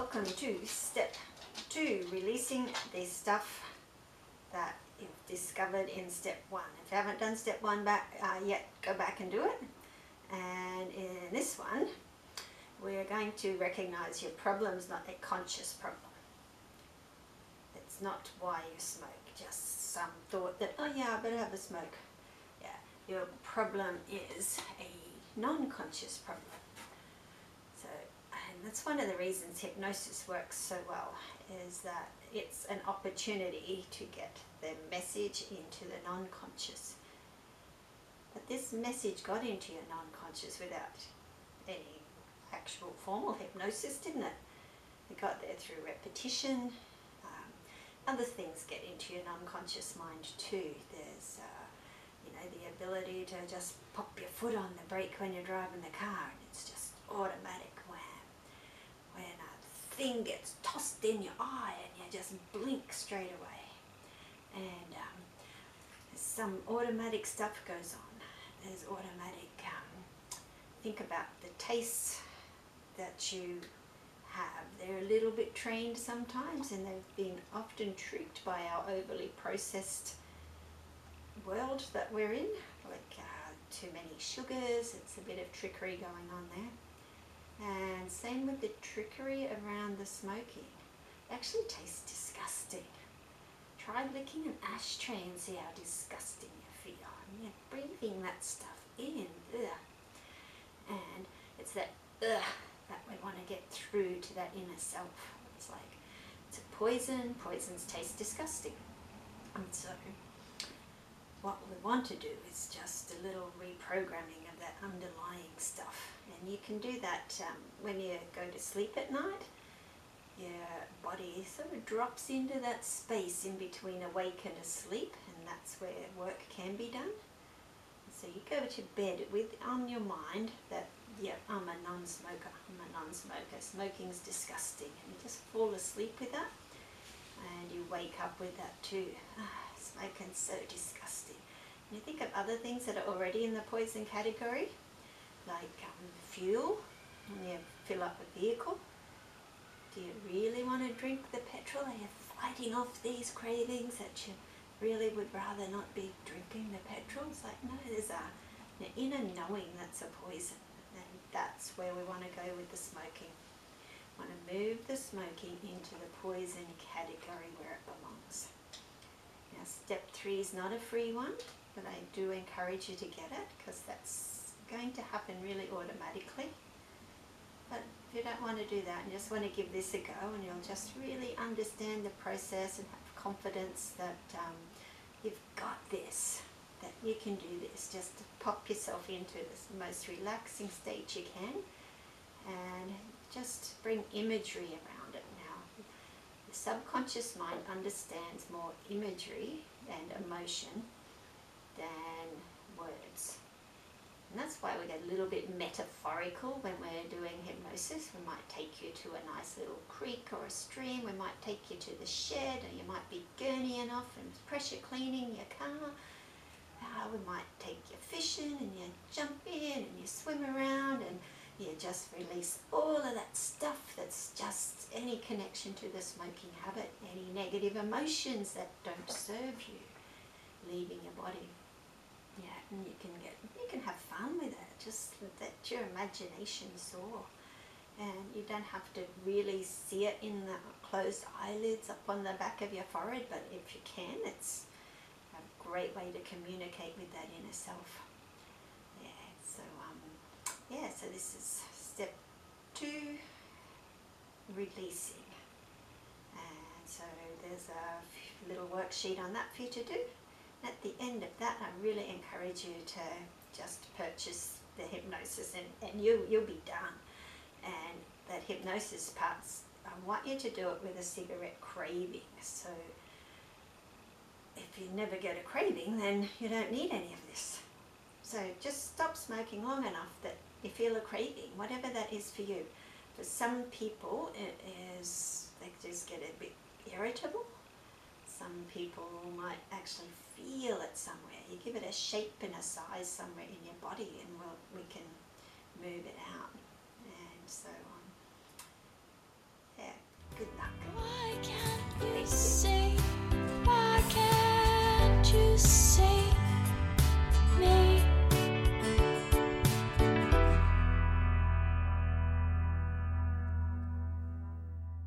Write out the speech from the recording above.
Welcome to step 2, releasing the stuff that you've discovered in step 1. If you haven't done step 1 yet, go back and do it. And in this one, we're going to recognize your problem's not a conscious problem. It's not why you smoke, just some thought that, oh yeah, I better have a smoke. Yeah, your problem is a non-conscious problem. So, and that's one of the reasons hypnosis works so well, is that it's an opportunity to get the message into the non-conscious. But this message got into your non-conscious without any actual formal hypnosis, didn't it? It got there through repetition. Other things get into your non-conscious mind too. There's the ability to just pop your foot on the brake when you're driving the car, and it's just automatic wham. When a thing gets tossed in your eye and you just blink straight away. And some automatic stuff goes on. There's automatic, think about the tastes that you have. They're a little bit trained sometimes, and they've been often tricked by our overly processed world that we're in, like too many sugars. It's a bit of trickery going on there. And same with the trickery around the smoking. It actually tastes disgusting. Try licking an ashtray and see how disgusting you feel. And you're breathing that stuff in. Ugh. And it's that ugh that we want to get through to that inner self. It's like, it's a poison. Poisons taste disgusting. And so what we want to do is just a little reprogramming of that underlying stuff. And you can do that when you go to sleep at night. Your body sort of drops into that space in between awake and asleep, and that's where work can be done. So you go to bed with on your mind that, yeah, I'm a non-smoker, smoking's disgusting, and you just fall asleep with that, and you wake up with that too. Smoking's so disgusting. And you think of other things that are already in the poison category, like fuel, when you fill up a vehicle. Do you really want to drink the petrol? Are you fighting off these cravings that you really would rather not be drinking the petrol? It's like, no, there's an inner knowing that's a poison. And that's where we want to go with the smoking. We want to move the smoking into the poison category where it belongs. Now, step 3 is not a free one, but I do encourage you to get it, because that's going to happen really automatically. But if you don't want to do that and just want to give this a go, and you'll just really understand the process and have confidence that you've got this, that you can do this, just to pop yourself into this most relaxing state you can, and just bring imagery around it. Now, the subconscious mind understands more imagery and emotion than words. And that's why we get a little bit metaphorical when we're doing hypnosis. We might take you to a nice little creek or a stream. We might take you to the shed, or you might be gurneying off and pressure cleaning your car. We might take you fishing, and you jump in and you swim around, and you just release all of that stuff that's just any connection to the smoking habit, any negative emotions that don't serve you, leaving your body. Yeah, and you can have fun with it, just let your imagination soar. And you don't have to really see it in the closed eyelids up on the back of your forehead, but if you can, it's a great way to communicate with that inner self. Yeah, so this is step 2, releasing. And so there's a little worksheet on that for you to do. At the end of that, I really encourage you to just purchase the hypnosis, and you'll be done. And that hypnosis part, I want you to do it with a cigarette craving. So if you never get a craving, then you don't need any of this. So just stop smoking long enough that you feel a craving, whatever that is for you. For some people, it is, they just get a bit irritable. Some people might actually feel it somewhere. You give it a shape and a size somewhere in your body, and we can move it out. And so